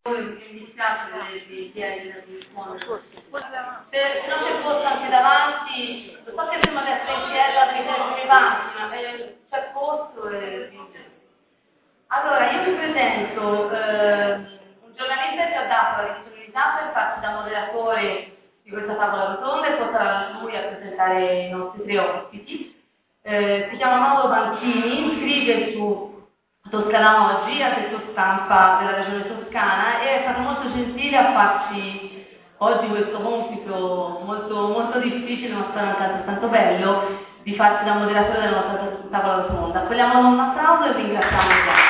Mi dispiace di chiedere di rispondere. Se non c'è posto anche davanti, lo so che prima del pensiero avete i banchi, ma c'è posto e... Allora, io mi presento, un giornalista ci ha dato la disponibilità per farci da moderatore di questa tavola rotonda e poi sarà lui a presentare i nostri tre ospiti. Si chiama Mauro Banchini, scrive su Toscana Oggi, ha detto stampa della regione toscana e è stato molto gentile a farci oggi questo compito molto difficile, ma spero anche altrettanto bello, di farci da moderatore della nostra tavola rotonda. Vogliamo un applauso e ringraziamo già.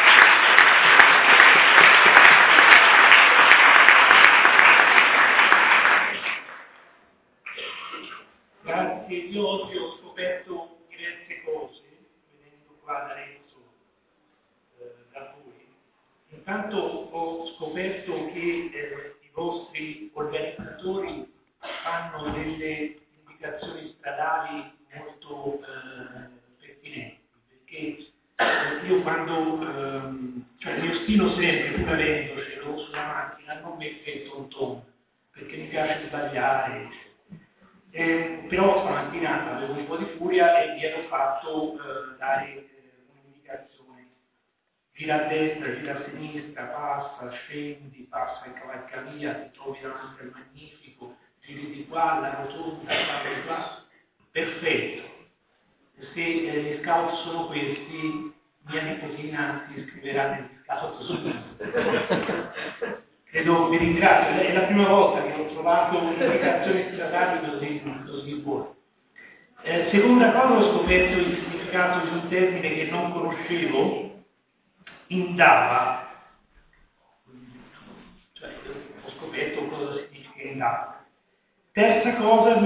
Grazie, io oggi ho scoperto diverse cose venendo qua da Renzo, da voi. Intanto ho scoperto che i vostri organizzatori fanno delle indicazioni stradali molto pertinenti, perché io quando, cioè mi ostino sempre, pur avendocelo sulla macchina, non mettere ton, perché mi piace sbagliare, però stamattina avevo un po' di furia e mi ero fatto dare un'indicazione: gira a destra, gira a sinistra, passa, scendi, passa e cavalca via, ti trovi davanti al Magnifico, giri di qua, la rotonda, qua di qua. Perfetto. Se gli scout sono questi, mia nipotina si iscriverà negli scout subito. Credo, vi ringrazio, è la prima volta che ho trovato un'indicazione stradale così buona. Seconda cosa, ho scoperto il significato di un termine che non conoscevo, indava. Cioè, ho scoperto cosa significa indava. Terza cosa,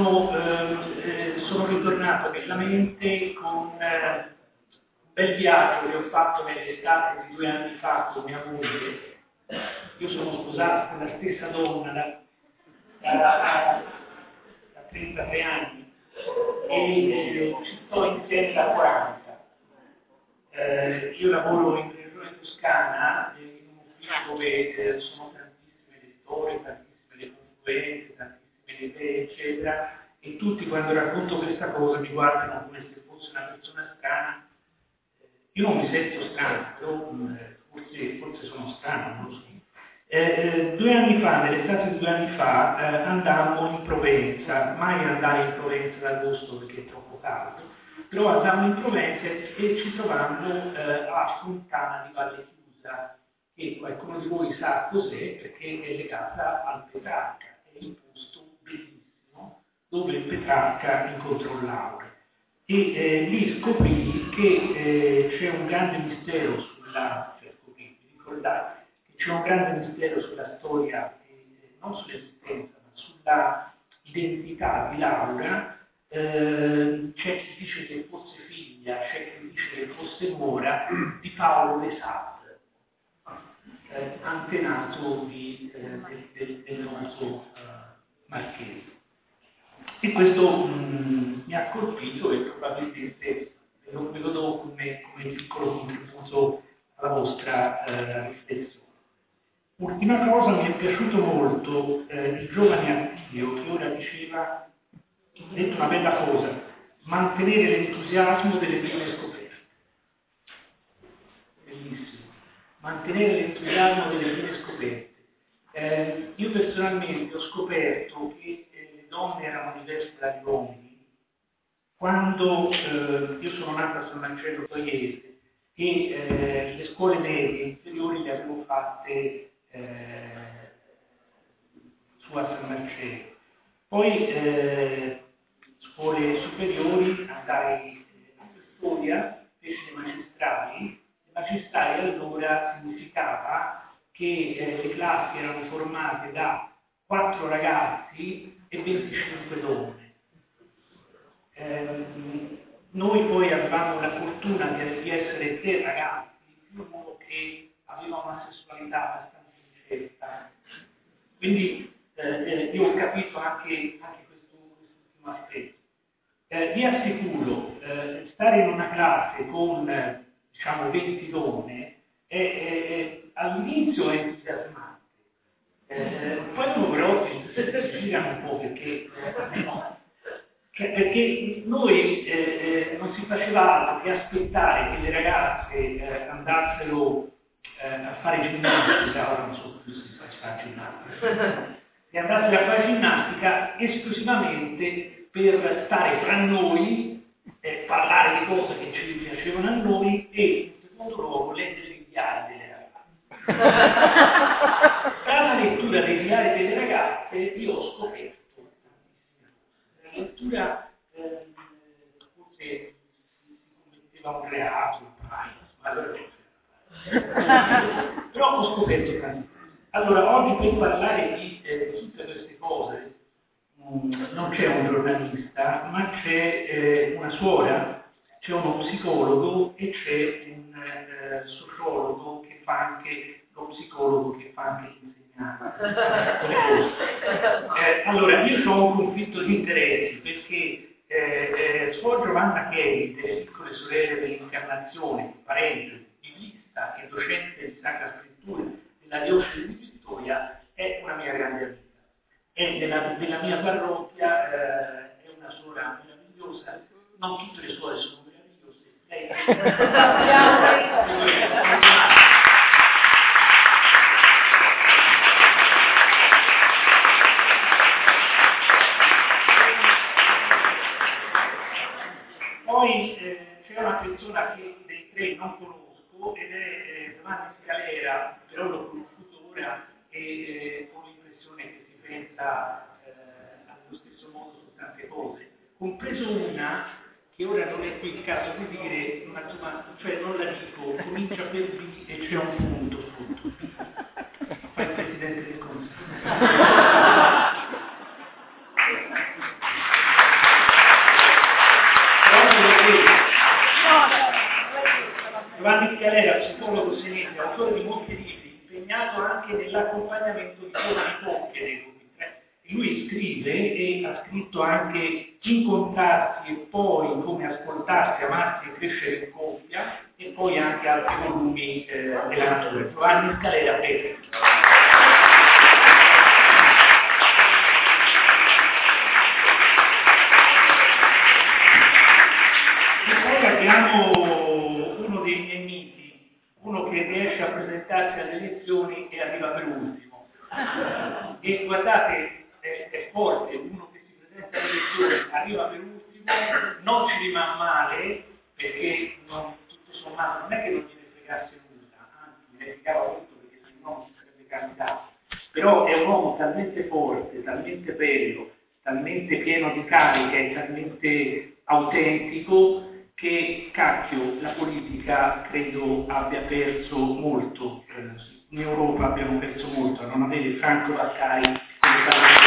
sono ritornato nella mente con un bel viaggio che ho fatto nell'estate di 2 anni fa con mia moglie. Io sono sposato con la stessa donna da 33 anni e ci sto insieme da 40. Io lavoro in regione toscana, in un ufficio dove sono tantissime le storie, tantissime le confluenze, tantissime le idee, eccetera, e tutti quando racconto questa cosa mi guardano come se fosse una persona strana. Io non mi sento strano, però forse sono strano, non lo so. 2 anni fa, nell'estate di 2 anni fa, andammo in Provenza, mai andare in Provenza ad agosto perché è troppo caldo, però andammo in Provenza e ci trovammo a Fontana di Valle Chiusa, che qualcuno di voi sa cos'è perché è legata al Petrarca, è un posto bellissimo dove il Petrarca incontrò Laura. E lì scoprì che c'è un grande mistero ricordate, che c'è un grande mistero sulla storia, non sull'esistenza, ma sulla identità di Laura. C'è chi dice che fosse figlia, c'è chi dice che fosse nuora di Paolo de Sade, antenato del noto Marchese. E questo mi ha colpito e probabilmente ve lo do come piccolo contributo alla vostra riflessione. Ultima cosa, mi è piaciuto molto il giovane Attilio che ora diceva, ha detto una bella cosa: mantenere l'entusiasmo delle prime scoperte. Bellissimo. Mantenere l'entusiasmo delle prime scoperte. Io personalmente ho scoperto che le donne erano diverse dagli uomini quando io sono nato a San Marcello Toiese e le scuole medie inferiori le avevo fatte su a San Marcello. Poi scuole superiori andai a Pistoia, feci le magistrali. Le magistrali allora significava che le classi erano formate da 4 ragazzi e 25 donne. Noi poi avevamo la fortuna di essere 3 ragazzi, più uno che aveva una sessualità abbastanza incerta. Quindi io ho capito anche quest'ultimo aspetto. Vi assicuro, stare in una classe con diciamo 20 donne all'inizio è entusiasmante, poi dopo però si girano un po' perché noi non si faceva altro che aspettare che le ragazze andassero a fare ginnastica, ora non so più se si fa ginnastica, che andassero a fare ginnastica esclusivamente per stare fra noi, parlare di cose che ci piacevano a noi e in secondo luogo leggere i diari delle ragazze. Dalla lettura dei diari delle ragazze io ho scoperto la lettura forse si commetteva un reato, però ho scoperto tanto. Allora, oggi per parlare di tutte queste cose non c'è un giornalista, ma c'è una suora, c'è uno psicologo e c'è un sociologo che fa anche lo psicologo, che fa anche l'insegnante. Allora, io ho un conflitto di interessi perché Suor Giovanna Cheli, delle Piccole Sorelle dell'Incarnazione, parente, biblista e docente di Sacra Scrittura della diocesi di Pistoia, è una mia grande amica. È della mia parrocchia, è una suora meravigliosa, non tutte le suore sono meravigliose, lei Poi c'è una persona che dei tre non conosco ed è Giovanni Scalera, però l'ho conosciuto ora e ho l'impressione che si pensa allo stesso modo su tante cose, compreso una che ora non è qui il caso di dire, ma insomma, cioè non la dico, comincia per B e c'è un punto sotto. Fa il Presidente del Consiglio. Giovanni Scalera, psicologo senese, autore di molti libri, impegnato anche nell'accompagnamento di giovani coppie nei gruppi. E lui scrive e ha scritto anche Incontrarsi e poi come ascoltarsi, amarsi e crescere in coppia e poi anche altri volumi della natura. Giovanni Scalera, prego. E poi abbiamo uno dei miei miti, uno che riesce a presentarsi alle elezioni e arriva per ultimo. E guardate, è forte, uno che si presenta alle elezioni, arriva per ultimo, non ci rimane male, perché tutto sommato non è che non gliene fregasse nulla, anzi ne fregava tutto perché se no non si sarebbe candidato. Però è un uomo talmente forte, talmente bello, talmente pieno di carica e talmente autentico che, cacchio, la politica credo abbia perso molto. In Europa abbiamo perso molto a non avere Franco Vaccari come parlamentare.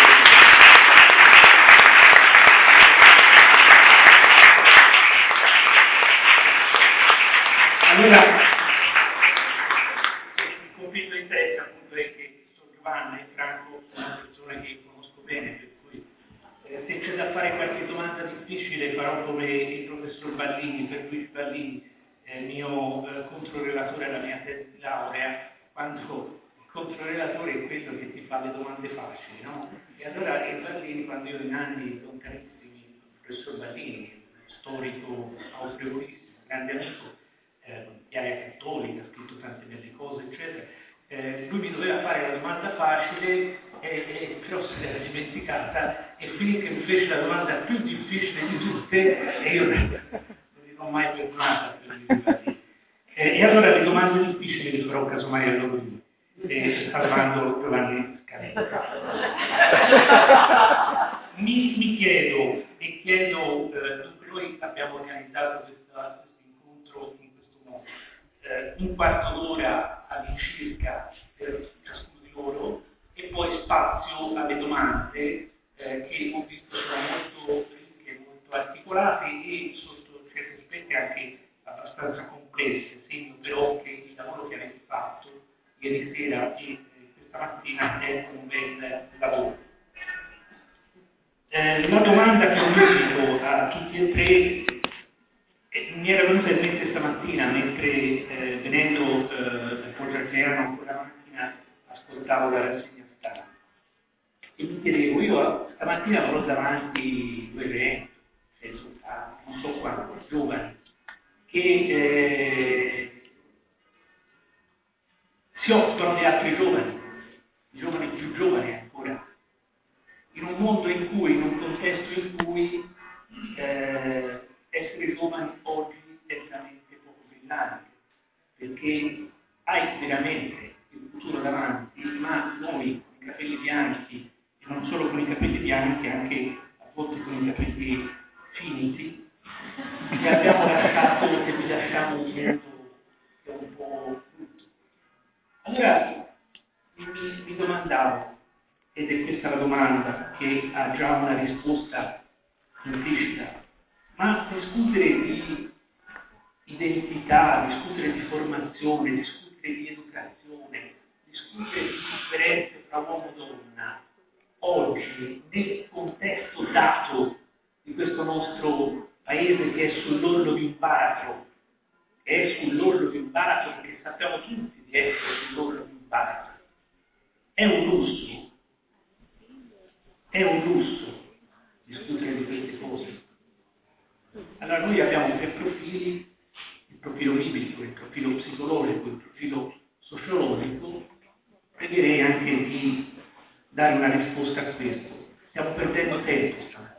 Allora, il conflitto di interesse appunto è che Giovanni e Franco sono una persona che conosco bene, per cui se c'è da fare qualche domanda difficile farò come il professor Ballini, per Luigi Ballini, mio controrelatore alla mia tesi di laurea, quando il controrelatore è quello che ti fa le domande facili, no? E allora il Ballini, quando io in anni con carissimi, il professor Ballini, storico autorevolissimo, grande amico, di area cattolica, ha scritto tante belle cose, eccetera, lui mi doveva fare la domanda facile, però se l'era dimenticata e finì che mi fece la domanda più difficile di tutte e io non gli ho mai perdonata per Luigi Ballini. E allora le domande difficili le farò casomai a loro salvando Giovanni Scalera. Mi chiedo e chiedo, dunque noi abbiamo organizzato questo incontro in questo modo, un quarto d'ora all'incirca per ciascuno di loro e poi spazio alle domande che ho visto sono molto ricche, molto articolate e sotto certi aspetti anche abbastanza complesse, segno però che il lavoro che avete fatto ieri sera e questa mattina è un bel lavoro. La domanda che ho posto a tutti e tre mi era venuta in mente stamattina mentre venendo da Poggio Arcaiano ancora ascoltavo la rassegna stampa e mi chiedevo, io stamattina avrò davanti 200, 600, non so quanti, giovani, che si occupano di altri giovani, i giovani più giovani ancora, in un mondo in cui, in un contesto in cui essere giovani oggi è veramente poco brillante, perché hai veramente il futuro davanti, ma noi con i capelli bianchi, e non solo con i capelli bianchi, anche a volte con i capelli finiti, vi abbiamo lasciato e vi lasciamo un mondo che è un po' brutto. Allora mi domandavo, ed è questa la domanda che ha già una risposta implicita, ma discutere di identità, discutere di formazione, discutere di educazione, discutere di differenze tra uomo e donna, oggi, nel contesto dato di questo nostro paese che è sull'orlo di un baratro, perché sappiamo tutti di essere sull'orlo di un baratro, è un lusso discutere di queste cose. Allora noi abbiamo tre profili, il profilo biblico, il profilo psicologico, il profilo sociologico. Pregherei anche di dare una risposta a questo. Stiamo perdendo tempo stamattina.